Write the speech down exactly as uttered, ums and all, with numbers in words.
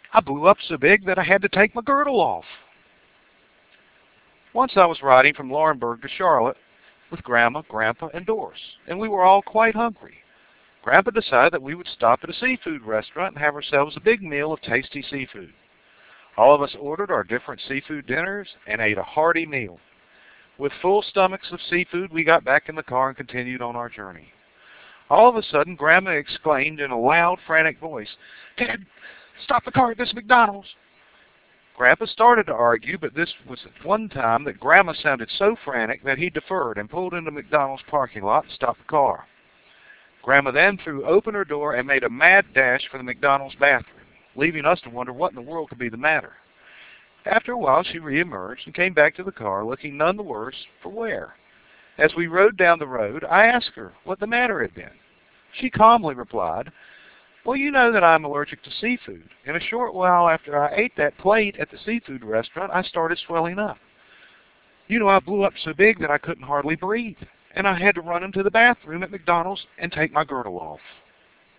I blew up so big that I had to take my girdle off. Once I was riding from Laurinburg to Charlotte with Grandma, Grandpa, and Doris, and we were all quite hungry. Grandpa decided that we would stop at a seafood restaurant and have ourselves a big meal of tasty seafood. All of us ordered our different seafood dinners and ate a hearty meal. With full stomachs of seafood, we got back in the car and continued on our journey. All of a sudden, Grandma exclaimed in a loud, frantic voice, "Dad, stop the car at this McDonald's." Grandpa started to argue, but this was one time that Grandma sounded so frantic that he deferred and pulled into McDonald's parking lot and stopped the car. Grandma then threw open her door and made a mad dash for the McDonald's bathroom, leaving us to wonder what in the world could be the matter. After a while, she reemerged and came back to the car, looking none the worse for wear. As we rode down the road, I asked her what the matter had been. She calmly replied, "Well, you know that I'm allergic to seafood, and a short while after I ate that plate at the seafood restaurant, I started swelling up. You know, I blew up so big that I couldn't hardly breathe, and I had to run into the bathroom at McDonald's and take my girdle off."